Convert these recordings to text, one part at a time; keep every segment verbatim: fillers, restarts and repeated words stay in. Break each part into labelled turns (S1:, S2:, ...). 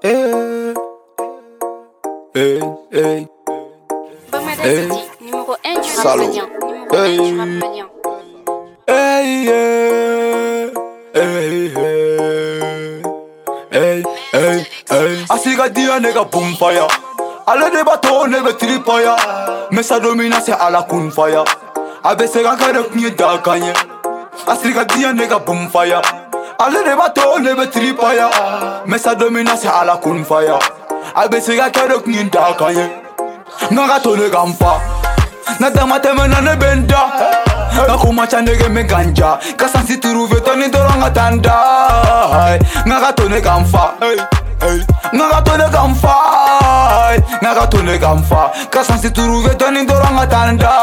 S1: Hey, hey, hey.
S2: Hey. Numéro un du rap
S1: Salaud.
S2: malien. Numéro
S1: Hey.
S2: un du rap malien.
S1: Hey, hey, hey, hey, hey, hey, hey. Asiga dia nega boom fire. Alle de bateau nega tripaya. Mais sa domination à la kun fire. Abe sega karek ni da kanye. Asiga dia nega boom fire. Alle de bateau nega tripaya. Mais sa domination à la kun fire. Abe sega karek ni da kanye. Naga to nega mfa. Nada mateme na ne benda. Nakuma chandege me ganja. Kasansi turuve toni doranga tanda. Naga to ne gamfa. Naga to ne gamfa. Naga to ne gamfa. Kasansi turuve toni doranga tanda.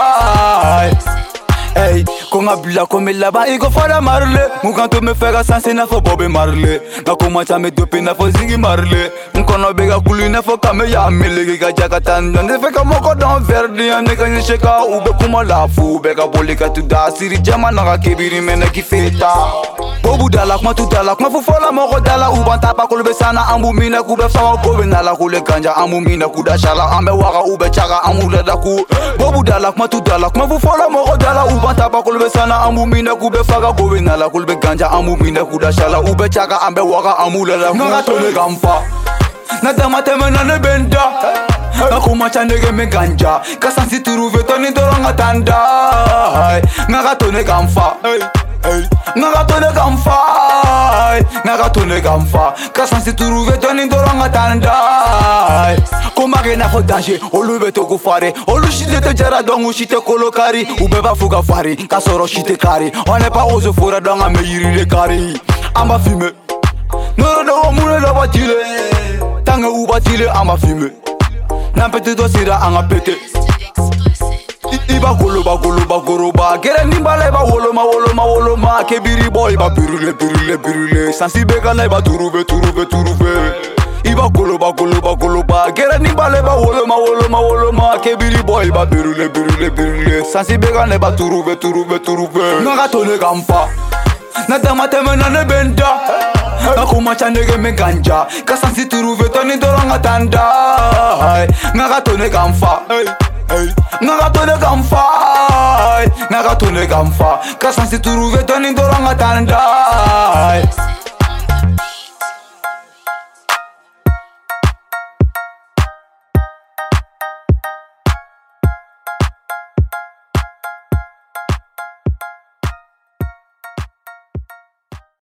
S1: Hey, konga bila kome laba iko fada marle. Mukanto me fega sanse na fo bobe marle. Nakuma chame dope na fo zingi marle. Nkono bega kuli na fo kame ya mele ga jaka tanda. Ne feka moko don verdi ane kanye sheka ube kuma lafu bega bolika tu da siri jama naga kebiri mena kifeta. Bobu dala kuma tu dala kuma fu fola moko dala uban tapa kulbe sana ambu mina kube fawa bobe nala kule kanja ambu mina kuda shala ambe waka ube chaga ambu leda ku. Bobu dala kuma tu dala kuma fu fola moko dala uban tapa kulbe sana ambu mina kube faga bobe nala kulbe kanja ambu mina kuda shala ube chaga ambe waka ambu leda ku. Naga tole gamfa. Nada mateme na ne benda. Nakuma chandege me ganja. Kasansi turuve toni doranga tanda. Naga tone gamfa. Naga tone gamfa. Naga tone gamfa. Kasansi turuve toni doranga tanda. Komage na fo danger. Olu be to go fare. Olu shite te jara dongu shite kolokari. Ube ba fuga fari. Kasoro shite kari. On n'est pas aux fora donga me yiri le kari. Amba fume. Noro do mure lo batile. Tanga u batile amba fume. Nampete do sira anga pete. Iba golo ba golo ba goro ba. Gere nimbale ba wolo ma wolo ma wolo ma. Kebiri boy ba birule birule birule. Sansi bega na ba turuve turuve turuve. Iba golo ba golo ba golo ba. Gere nimbale ba wolo ma wolo ma wolo ma. Kebiri boy ba birule birule birule. Sansi bega na ba turuve turuve turuve. Naga tone gamfa. Nada mateme na ne benda. Nakuma chandege me ganja. Kasansi turuve toni doranga tanda. Naga tone gamfa. Naga tone gamfa. Naga tone gamfa. Kasansi turuve toni doranga tanda.